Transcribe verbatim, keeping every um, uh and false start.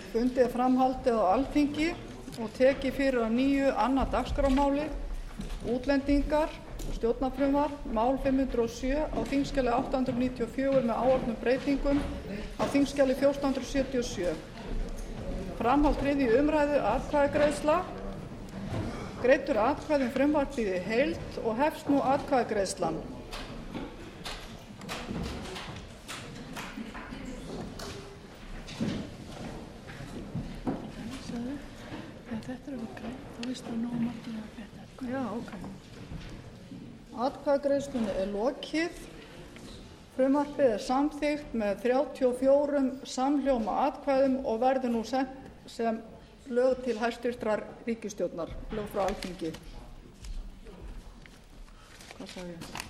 Fundið er fram haldið á Alþingi og tekið fyrir að nýju annað dagskrármálið, útlendingar, stjórnarfrumvarp, mál fimm hundruð og sjö á þingskjali átta hundruð níutíu og fjögur með áorðnum breytingum á þingskjali fjórtán hundruð sjötíu og sjö. Framhald þriðju umræðu, atkvæðagreiðsla. Greiddur atkvæði um frumvarpið í heild og hefst nú atkvæðagreiðslan. Þetta er ok, þá veistu að nóg margir að þetta. Já, ok. Atkvæðagreiðslunni er lokið. Frumvarpið er samþykkt með þrjátíu og fjórum samhljóma atkvæðum og verður nú sent sem lög til hæstvirtrar ríkisstjórnar, lög frá Alþingi. Hvað sagði ég?